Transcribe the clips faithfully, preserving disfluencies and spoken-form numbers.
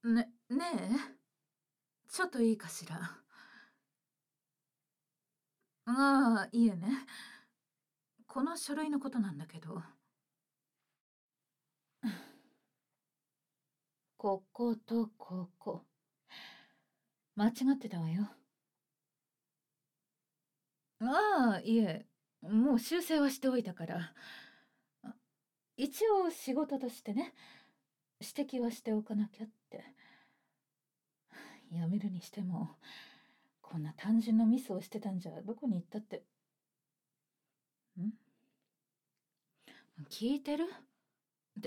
ね、ねえ、ちょっといいかしら。ああ、いいえね。この書類のことなんだけど。こことここ。間違ってたわよ。ああ、いえ、もう修正はしておいたから。あ、一応仕事としてね、指摘はしておかなきゃって。やめるにしても、こんな単純なミスをしてたんじゃどこに行ったって。ん聞いてるで、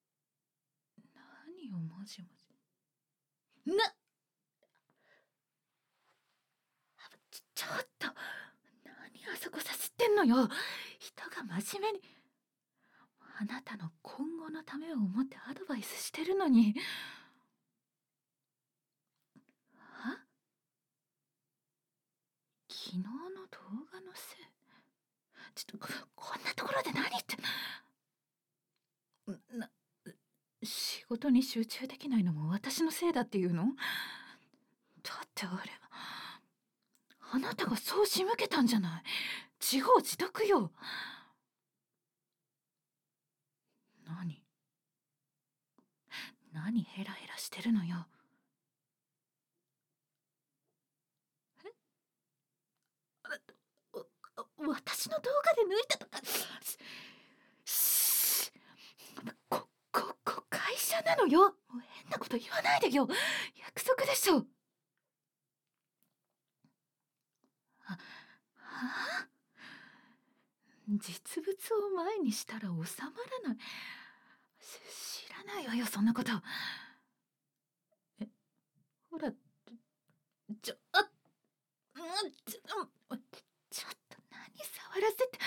何をもじもじ。な、ち、ちょっと、何あそこさすってんのよ。人が真面目に。あなたの今後のためを思ってアドバイスしてるのに。は昨日の動画のせい。ちょっと、こんなところで何言って。な、仕事に集中できないのも私のせいだっていうの？だってあれは、あなたがそう仕向けたんじゃない。自業自得よ。何何ヘラヘラしてるのよ。えあ私の動画で抜いたとか。しこ、こ、こ、会社なのよ。もう変なこと言わないでよ。約束でしょ。あ、はあ、実物を前にしたら収まらない。し知らないわよ、そんなこと。え、ほら、ちょ、あ、うん、ちょ、ちょっと何触らせて。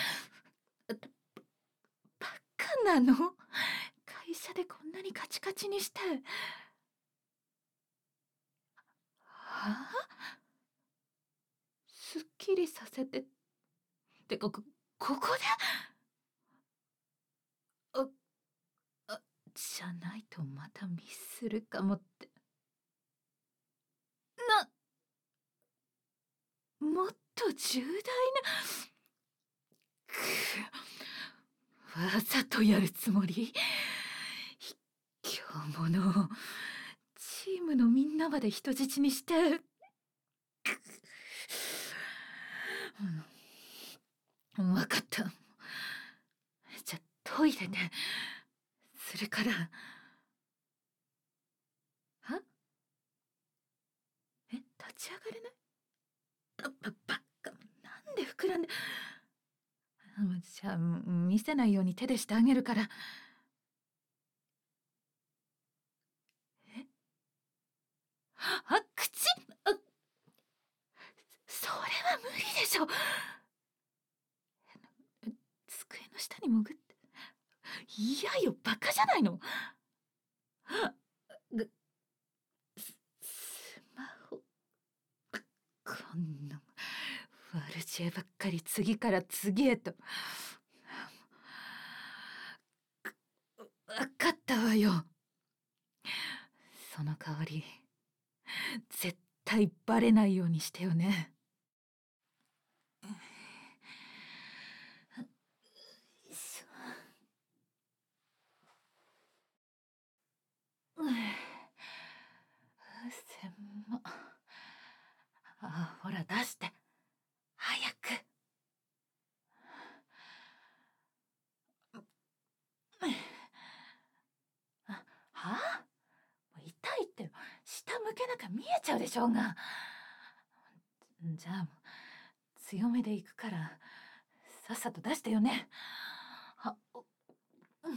バカなの？会社でこんなにカチカチにして。はあ、すっきりさせて。ってこ、こ、ここで。あ、あ、じゃないとまたミスるかもって。な、もっと重大な。く、わざとやるつもり？卑怯者をチームのみんなまで人質にして。うん、分かった。じゃ、トイレで。それから。はえ、立ち上がれない？ば、ば、ばっか。なんで膨らんで。じゃあ、見せないように手でしてあげるから。え、あ、口、あ、それは無理でしょ。机の下に潜って。いやよ、バカじゃないの。ぐ、ス、スマホ。こんな悪知恵ばっかり次から次へと。わかったわよ。その代わり絶対バレないようにしてよね。せんま。あ、ほら出して。早く。あ、はあ、もう痛いって。下向けなきゃ見えちゃうでしょうが。じゃあ強めでいくからさっさと出してよね。は、うん。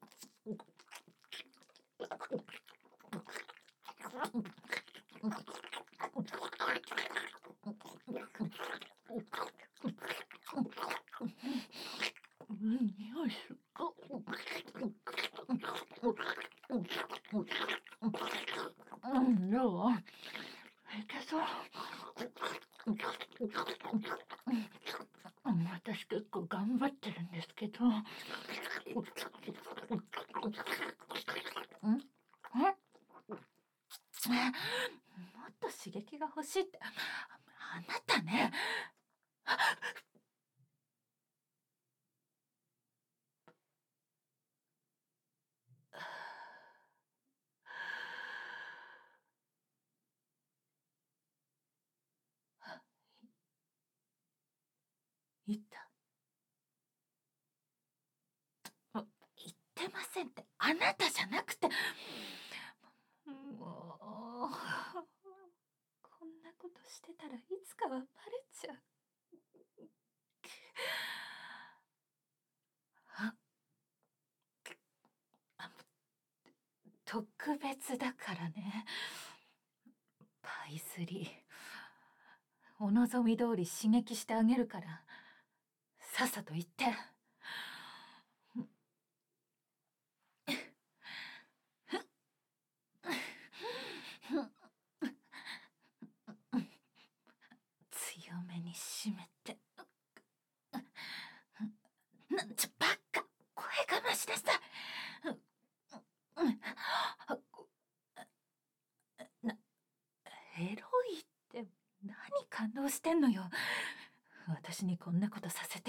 うん、匂いする。うん、どう？いけそう？うん、私結構頑張ってるんですけど。ん？え？ もっと刺激が欲しいって、あなたね。言った。言ってませんって、あなたじゃなくて。もう、こんなことしてたらいつかはバレちゃう。あ、あ特別だからね。パイズリー。お望み通り刺激してあげるから、さっさと言って。強めに締めて。なんちゃバカ、声がましなさい。な、エロいって何感動してんのよ。私にこんなことさせて。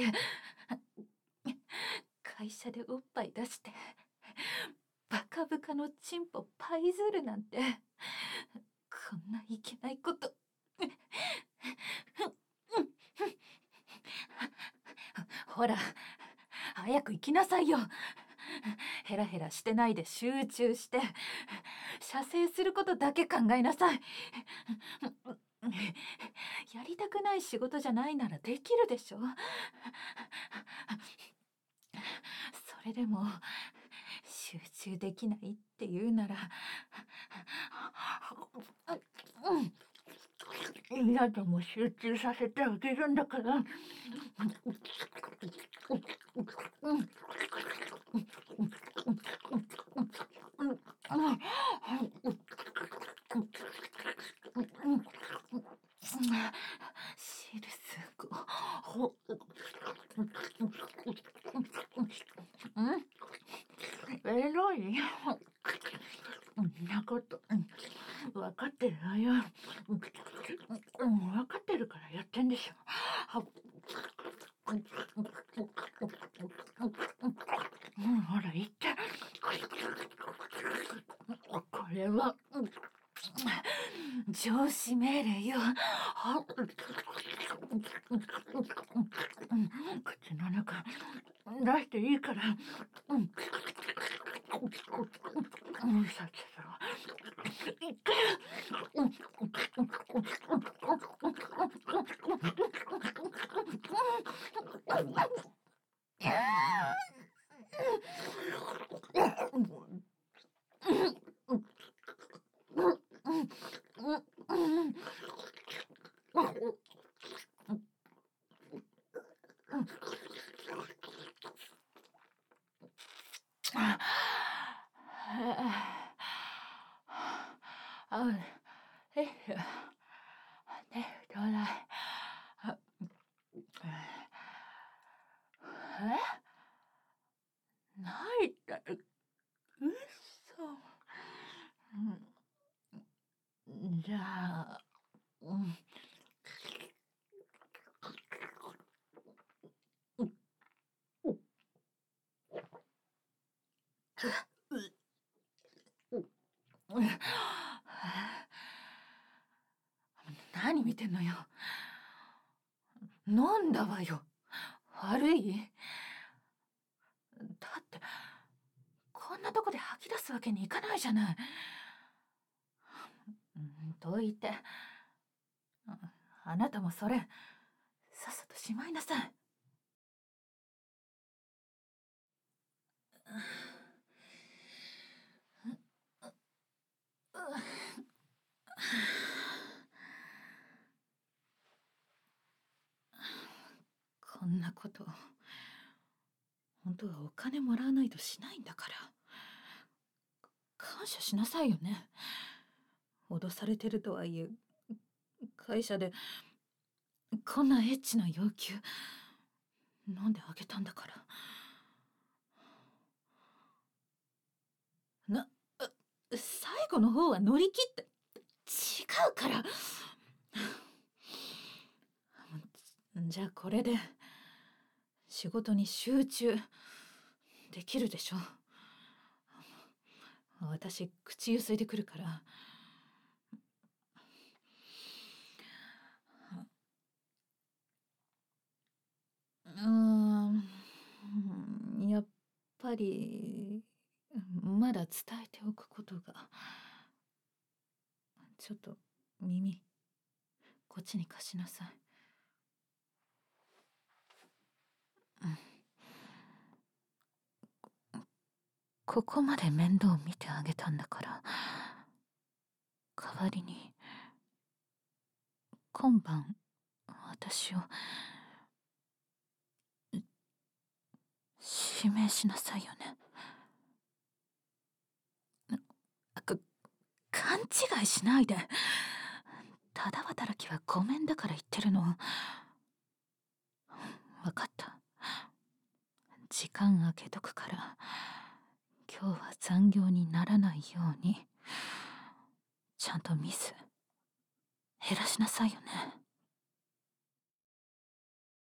会社でおっぱい出して、バカブカのチンポパイズるなんて、こんないけないこと。ほら、早く行きなさいよ。ヘラヘラしてないで集中して、射精することだけ考えなさい。やりたくない仕事じゃないならできるでしょ。それでも集中できないって言うなら、嫌でも集中させてあげるんだから。シルスゴ。エロい。そんなこと分かってるわよ。分かってるからやってんでしょ。うん、ほら言って。これは上司命令よ。口の中出していいから。うん。うん、さっきさ。いけ。あ、え、ね、どうだい。え、ないったら、うそ。うん、じゃあ、うん。何見てんのよ。飲んだわよ。悪い？だって、こんなとこで吐き出すわけにいかないじゃない。どいて。あなたもそれ、さっさとしまいなさい。こんなこと、本当はお金もらわないとしないんだから。感謝しなさいよね。脅されてるとはいえ、会社でこんなエッチな要求飲んであげたんだから。な、最後の方は乗り切って。 違うから。じゃあこれで仕事に集中できるでしょ。私口ゆすいでくるから。うーん、やっぱりまだ伝えておくことが。ちょっと耳こっちに貸しなさい。ここまで面倒見てあげたんだから、代わりに今晩私を指名しなさいよね。か勘違いしないで。ただ働きはごめんだから言ってるの。分かった。時間空けとくから、今日は残業にならないようにちゃんとミス減らしなさいよね。